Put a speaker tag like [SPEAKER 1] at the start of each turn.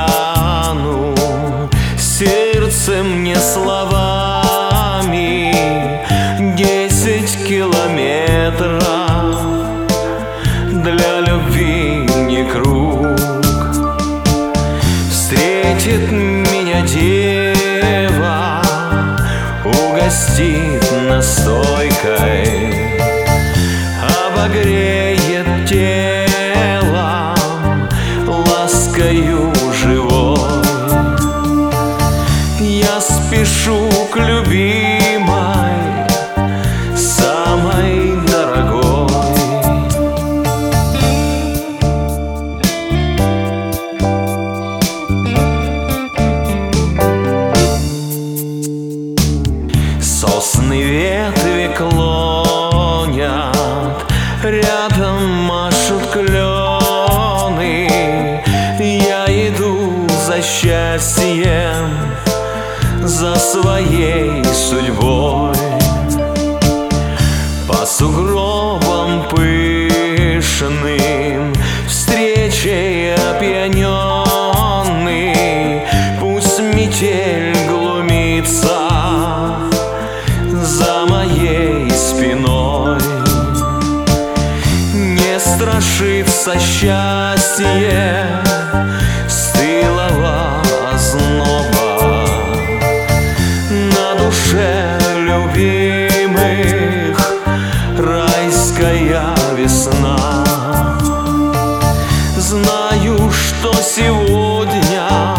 [SPEAKER 1] стану сердцем, не словами. 10 километров для любви не круг. Встретит меня дева, угостит настойкой, обогреет телом ласкою живой. Я спешу к любимой, самой дорогой. Сосны ветви клонят, рядом машут клены. Я иду за счастьем, за своей судьбой. По сугробам пышным встречей опьяненный, пусть метель глумится за моей спиной. Не страшится счастье стылого озноба, на душе любимых райская весна. Знаю, что сегодня